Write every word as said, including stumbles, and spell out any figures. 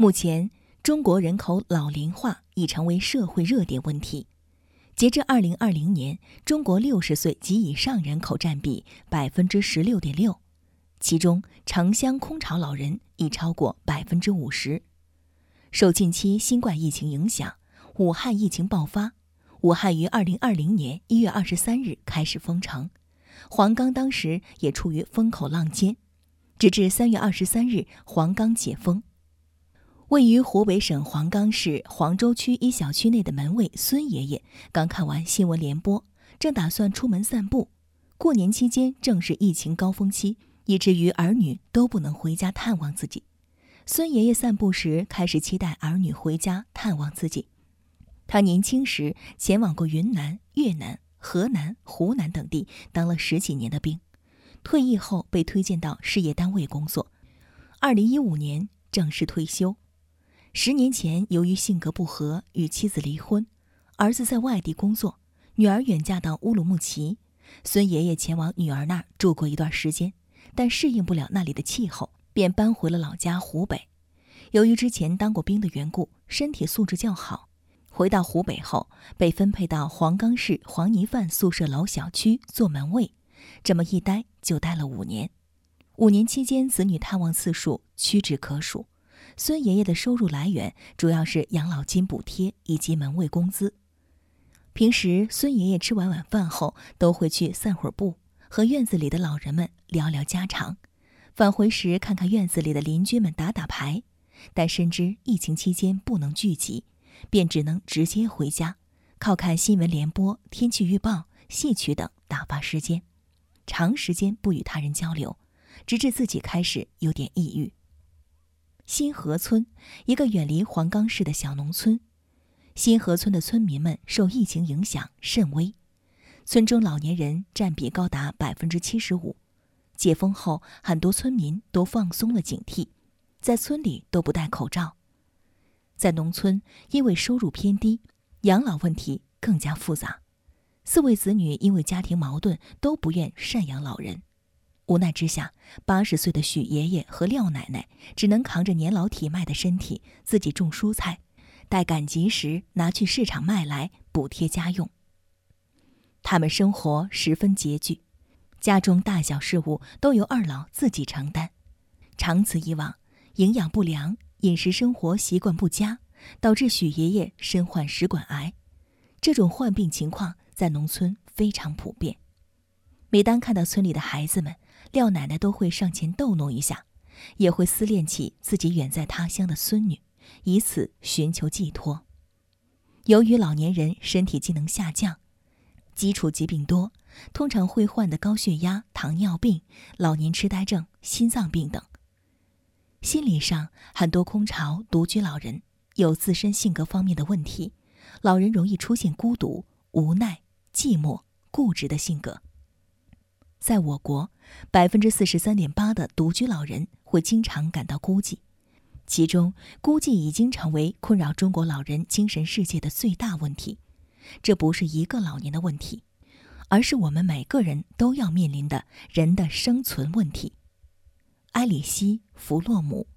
目前，中国人口老龄化已成为社会热点问题。截至二零二零年，中国六十岁及以上人口占比百分之十六点六，其中城乡空巢老人已超过百分之五十。受近期新冠疫情影响，武汉疫情爆发，武汉于二零二零年一月二十三日开始封城，黄冈当时也处于风口浪尖，直至三月二十三日黄冈解封。位于湖北省黄冈市黄州区一小区内的门卫孙爷爷刚看完新闻联播，正打算出门散步。过年期间正是疫情高峰期，以至于儿女都不能回家探望自己。孙爷爷散步时开始期待儿女回家探望自己。他年轻时前往过云南、越南、河南、湖南等地，当了十几年的兵。退役后被推荐到事业单位工作，二零一五年正式退休。十年前，由于性格不合，与妻子离婚，儿子在外地工作，女儿远嫁到乌鲁木齐。孙爷爷前往女儿那儿住过一段时间，但适应不了那里的气候，便搬回了老家湖北。由于之前当过兵的缘故，身体素质较好。回到湖北后，被分配到黄冈市黄泥范宿舍楼小区做门卫，这么一待就待了五年。五年期间，子女探望次数屈指可数。孙爷爷的收入来源主要是养老金补贴以及门卫工资。平时孙爷爷吃完晚饭后都会去散会儿步，和院子里的老人们聊聊家常，返回时看看院子里的邻居们打打牌。但深知疫情期间不能聚集，便只能直接回家，靠看新闻联播、天气预报、戏曲等打发时间，长时间不与他人交流，直至自己开始有点抑郁。新河村，一个远离黄冈市的小农村。新河村的村民们受疫情影响甚微，村中老年人占比高达百分之七十五。解封后，很多村民都放松了警惕，在村里都不戴口罩。在农村，因为收入偏低，养老问题更加复杂。四位子女因为家庭矛盾都不愿赡养老人。无奈之下，八十岁的许爷爷和廖奶奶只能扛着年老体迈的身体，自己种蔬菜，待赶集时拿去市场卖来补贴家用。他们生活十分拮据，家中大小事务都由二老自己承担。长此以往，营养不良、饮食生活习惯不佳，导致许爷爷身患食管癌。这种患病情况在农村非常普遍。每当看到村里的孩子们，廖奶奶都会上前逗弄一下，也会思念起自己远在他乡的孙女，以此寻求寄托。由于老年人身体机能下降，基础疾病多，通常会患的高血压、糖尿病、老年痴呆症、心脏病等。心理上，很多空巢独居老人有自身性格方面的问题，老人容易出现孤独、无奈、寂寞、固执的性格。在我国，百分之四十三点八的独居老人会经常感到孤寂，其中孤寂已经成为困扰中国老人精神世界的最大问题。这不是一个老年的问题，而是我们每个人都要面临的人的生存问题。埃里希·弗洛姆